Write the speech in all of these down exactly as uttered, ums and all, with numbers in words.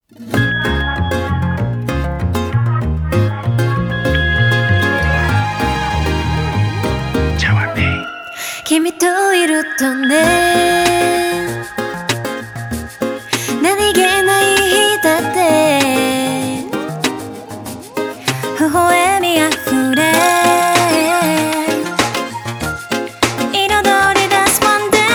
君といるとね、何気ない日だって微笑みあふれ彩り出す one day、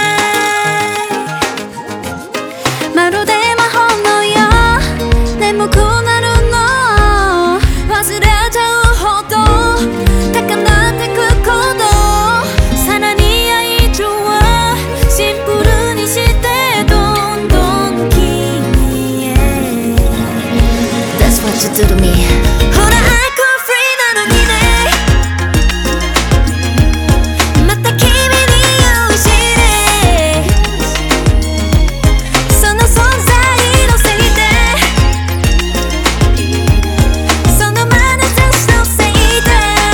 まるで魔法のよう眠くなるの忘れちゃうほど高鳴ってくこと、さらに愛情はシンプルにしてどんどん君へ That's what you do to me。 ほら I could free なのにね、また君に酔うしね、その存在のせいで、その眼差しのせいで、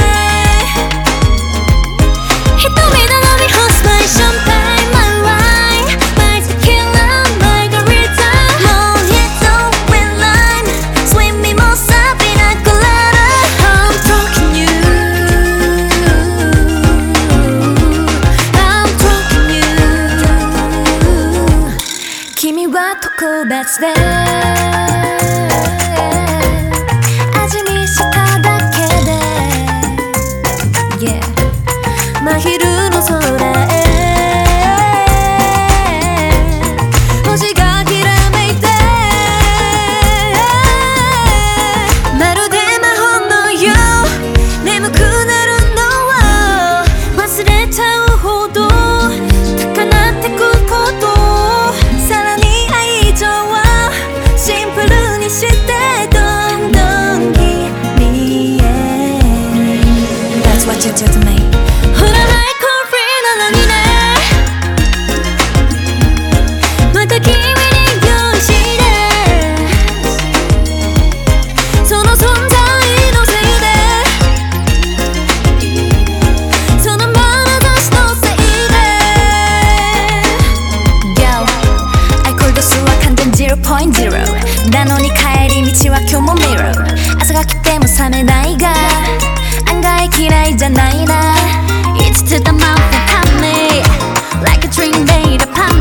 瞳なのに Who's my champagne, my wine, my tequila, margarita, mojito with lime, swimming mo sa pina colada. I'm talking you, I'm talking you。 君は特別で味見しただけで、yeah、真昼の空へ星がきらめいて、まるで魔法のよう眠くなるのを忘れちゃうほど高鳴ってくこと、さらに愛情はシンプルにしてどんどん君へ That's what you do to me。 ほら I could free なのにね、また君に酔うしね、その存在のせいで、その眼差しのせいで、 Yo I call 度数は完全 ゼロポイントゼロ なのに帰り道は今日もミラー、朝が来ても覚めないが案外嫌いじゃないな。It's to the mouth and cut me like a dream made upon